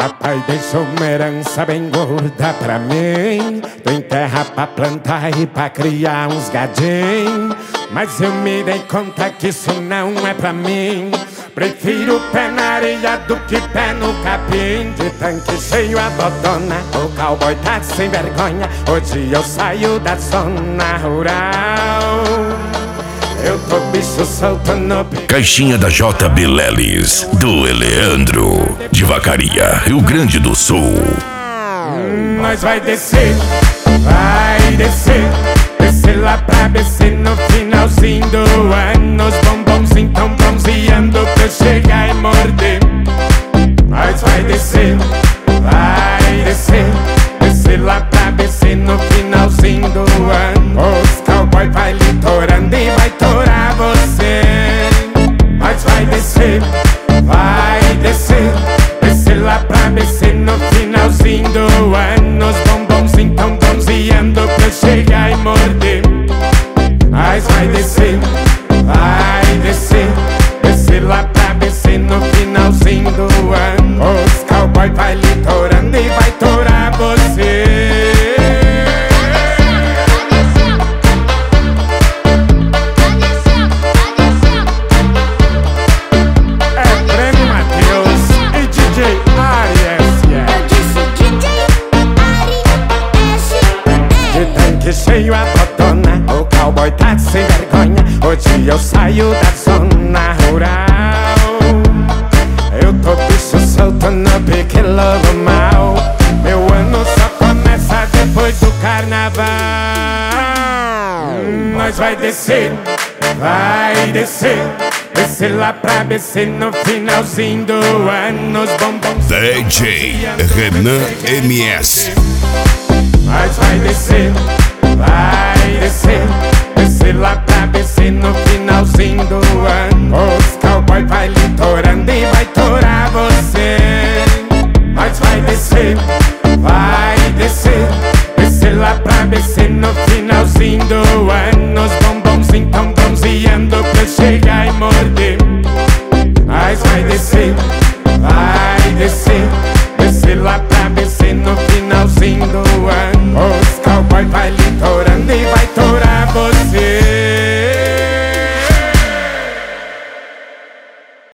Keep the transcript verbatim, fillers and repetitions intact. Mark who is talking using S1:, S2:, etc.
S1: Papai deixou uma herança bem gorda pra mim. Tem terra pra plantar e pra criar uns gadinhos. Mas eu me dei conta que isso não é pra mim. Prefiro pé na areia do que pé no capim. De tanque cheio a botona, o cowboy tá sem vergonha. Hoje eu saio da zona rural. Eu tô bicho solto no...
S2: Caixinha da J B Lelis, do Eleandro, de Vacaria, Rio Grande do Sul.
S1: Nós vai descer, vai descer, descer lá pra B C no finalzinho do ano. Os bombons então bronzeando pra eu chegar e morder. Nós vai descer, vai descer, descer lá pra B C no finalzinho do ano. Os cowboy vai litorando e vai torar você. Nós vai descer, vai descer, descer lá pra B C no finalzinho do ano. Os bombons então bronzeando pra eu chegar e morder. Nós vai descer, vai descer, descer lá pra B C no finalzinho do ano. Os cowboy vai litorando e vai torar você. Cheio a botona, o cowboy tá sem vergonha. Hoje eu saio da zona rural. Eu tô bicho solto no pique lobo mal. Meu ano só começa depois do carnaval. Nós vai descer, vai descer, descer lá pra B C no finalzinho do ano. Os bombons
S2: D J Renan M S.
S1: Nós vai descer, vai descer, descer lá pra B C no finalzinho do ano. Os cowboy vai litorando e vai torar você. Nós vai descer, vai descer, descer lá pra B C no finalzinho do ano. Os bombons então bronzeando pra eu chegar e morder. Nós vai descer, vai descer, descer lá pra B C